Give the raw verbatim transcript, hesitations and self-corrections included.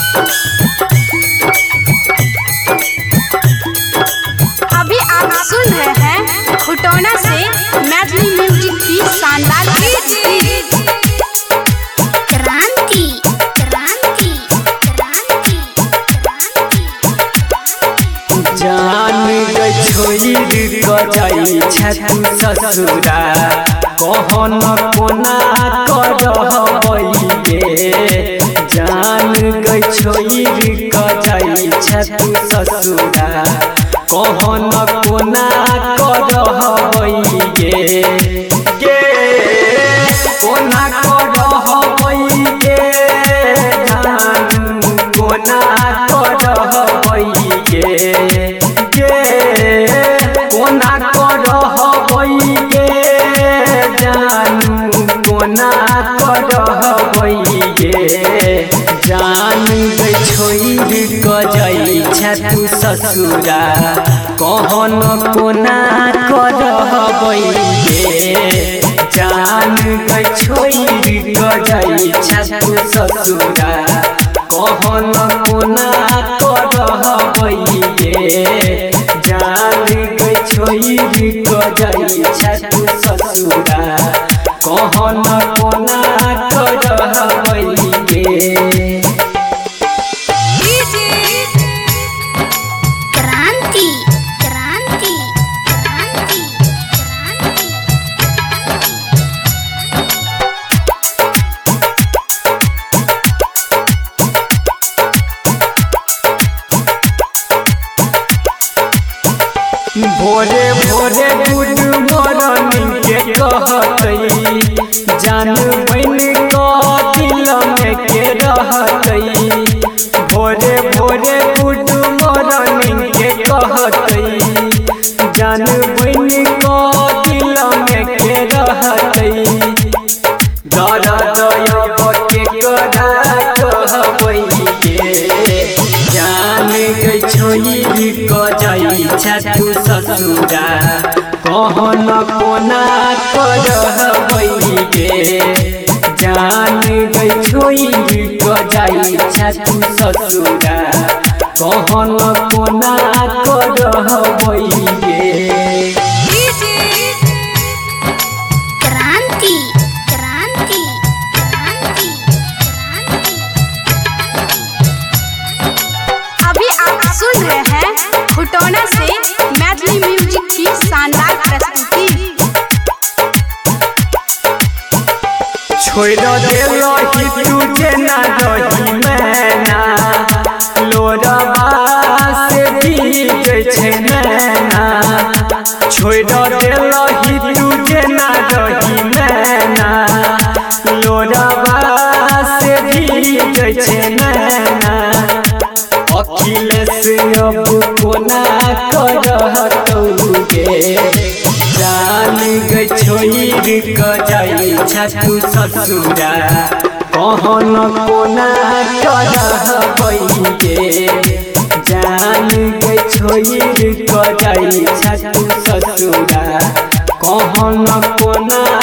अभी आप सुन रहे हैं खुटौना से मैथिली म्यूजिक की शानदार क्रांति क्रांति क्रांति जान गई छोई गई छतु ससुरा कहन कोना करहबई गे जान गई छोई गई छतु ससुरा कहन कोना करहबई गे गे कोना करहबई गे जान कोना करहबई गे गे कोना करहबई गे जान कोना करहबई गे जान गई छोई गई छतु ससुरा कहन कोना करहबई गे जान गई छोई गई छतु ससुरा कहन कोना करहबई गे जान गई छोई गई छतु ससुरा कहन कोना करहबई गे क्रांति क्रांति क्रांति भोरे भोरे गुड मॉर्निंग के कहतई जान बन क दिल में के रहतई भोरे भोरे गुड मॉर्निंग के कहतई जान बन क दिल में के रहतई दर्द अब के करा कहबई गे जान गई छोई गई छतु ससुरा कहन कोना करहबई गे जान गई छोई गई छतु ससुरा कहन कोना करहबई गे क्रांति क्रांति क्रांति अभी आप सुन रहे हैं खुटौना से मैथिली म्यूजिक की शानदार प्रस्तुति। छोड़ देलही तुझे ना रही मैना लोरबा से भीगे छे नैना छोड़ देलही तुझे ना रही मैना लोरबा से भीगे छे नैना अखिलेश अब कोना करहतौ गे जान गई छोई गई छतु ससुरा कहन कोना करहबई गे जान गई छोई गई छतु ससुरा कहन कोना